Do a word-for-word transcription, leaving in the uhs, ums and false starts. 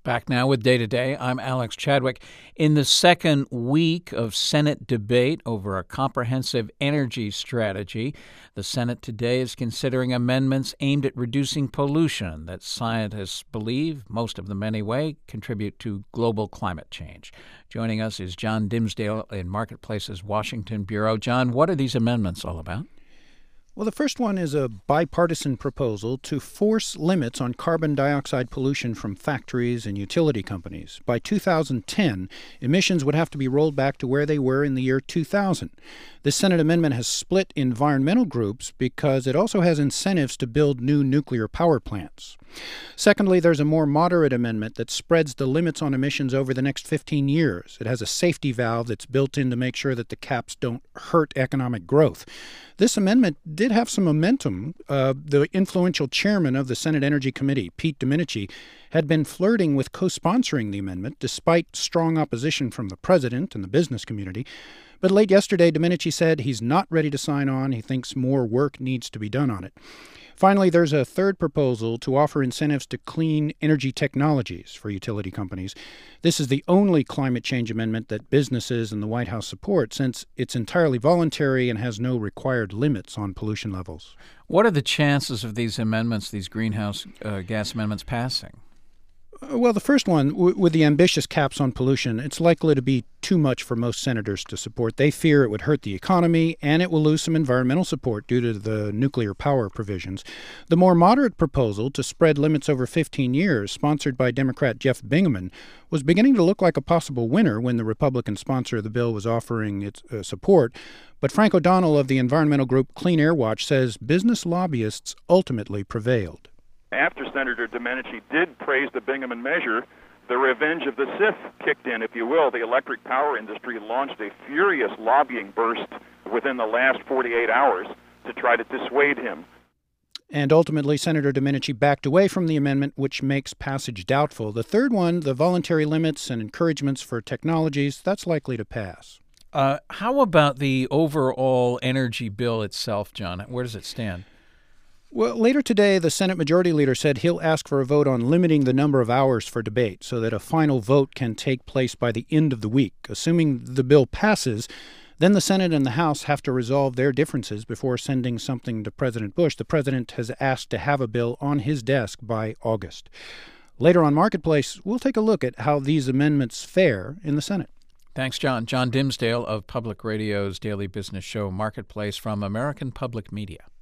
Back now with Day to Day. I'm Alex Chadwick. In the second week of Senate debate over a comprehensive energy strategy, the Senate today is considering amendments aimed at reducing pollution that scientists believe, most of them anyway, contribute to global climate change. Joining us is John Dimsdale in Marketplace's Washington Bureau. John, what are these amendments all about? Well, the first one is a bipartisan proposal to force limits on carbon dioxide pollution from factories and utility companies. By two thousand ten, emissions would have to be rolled back to where they were in the year two thousand. This Senate amendment has split environmental groups because it also has incentives to build new nuclear power plants. Secondly, there's a more moderate amendment that spreads the limits on emissions over the next fifteen years. It has a safety valve that's built in to make sure that the caps don't hurt economic growth. This amendment did have some momentum. Uh, the influential chairman of the Senate Energy Committee, Pete Domenici, had been flirting with co-sponsoring the amendment despite strong opposition from the president and the business community. But late yesterday, Domenici said he's not ready to sign on. He thinks more work needs to be done on it. Finally, there's a third proposal to offer incentives to clean energy technologies for utility companies. This is the only climate change amendment that businesses and the White House support, since it's entirely voluntary and has no required limits on pollution levels. What are the chances of these amendments, these greenhouse uh, gas amendments, passing? Well, the first one, w- with the ambitious caps on pollution, it's likely to be too much for most senators to support. They fear it would hurt the economy, and it will lose some environmental support due to the nuclear power provisions. The more moderate proposal to spread limits over fifteen years, sponsored by Democrat Jeff Bingaman, was beginning to look like a possible winner when the Republican sponsor of the bill was offering its uh, support. But Frank O'Donnell of the environmental group Clean Air Watch says business lobbyists ultimately prevailed. After Senator Domenici did praise the Bingaman measure, the revenge of the Sith kicked in, if you will. The electric power industry launched a furious lobbying burst within the last forty-eight hours to try to dissuade him. And ultimately, Senator Domenici backed away from the amendment, which makes passage doubtful. The third one, the voluntary limits and encouragements for technologies, that's likely to pass. Uh, how about the overall energy bill itself, John? Where does it stand? Well, later today, the Senate Majority Leader said he'll ask for a vote on limiting the number of hours for debate so that a final vote can take place by the end of the week. Assuming the bill passes, then the Senate and the House have to resolve their differences before sending something to President Bush. The president has asked to have a bill on his desk by August. Later on Marketplace, we'll take a look at how these amendments fare in the Senate. Thanks, John. John Dimsdale of Public Radio's daily business show Marketplace from American Public Media.